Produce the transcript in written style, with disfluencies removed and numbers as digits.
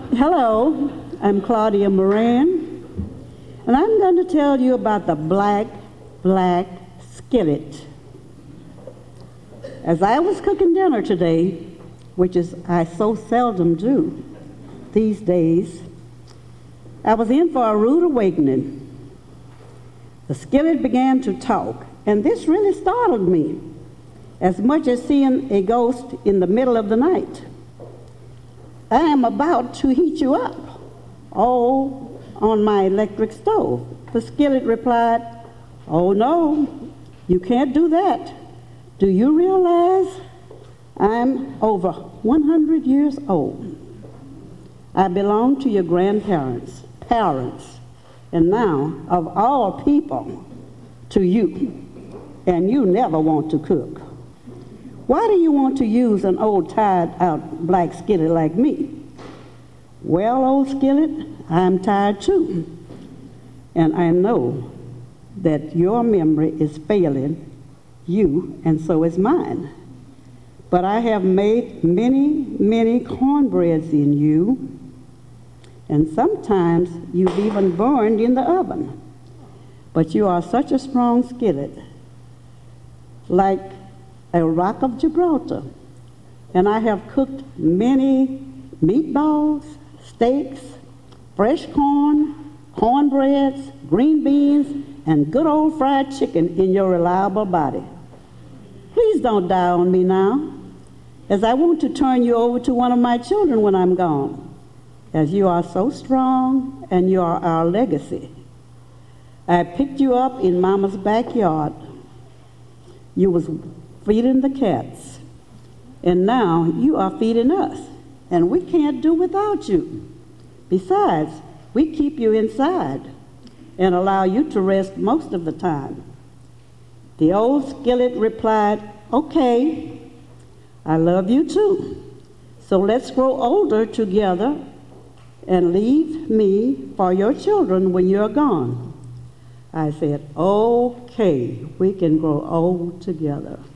Hello, I'm Claudia Moran, and I'm going to tell you about the black skillet. As I was cooking dinner today, which is I so seldom do these days, I was in for a rude awakening. The skillet began to talk, and this really startled me, as much as seeing a ghost in the middle of the night. I am about to heat you up, all on my electric stove. The skillet replied, "Oh no, you can't do that. Do you realize I'm over 100 years old? I belong to your grandparents, parents, and now, of all people, to you, and you never want to cook. Why do you want to use an old tired-out black skillet like me?" "Well, old skillet, I'm tired too, and I know that your memory is failing you, and so is mine. But I have made many cornbreads in you, and sometimes you've even burned in the oven. But you are such a strong skillet, like a rock of Gibraltar, and I have cooked many meatballs, steaks, fresh corn, cornbreads, green beans, and good old fried chicken in your reliable body. Please don't die on me now, as I want to turn you over to one of my children when I'm gone, as you are so strong and you are our legacy. I picked you up in Mama's backyard. You was feeding the cats, and now you are feeding us, and we can't do without you. Besides, we keep you inside and allow you to rest most of the time." The old skillet replied, "Okay, I love you too, so let's grow older together and leave me for your children when you're gone." I said, "Okay, we can grow old together."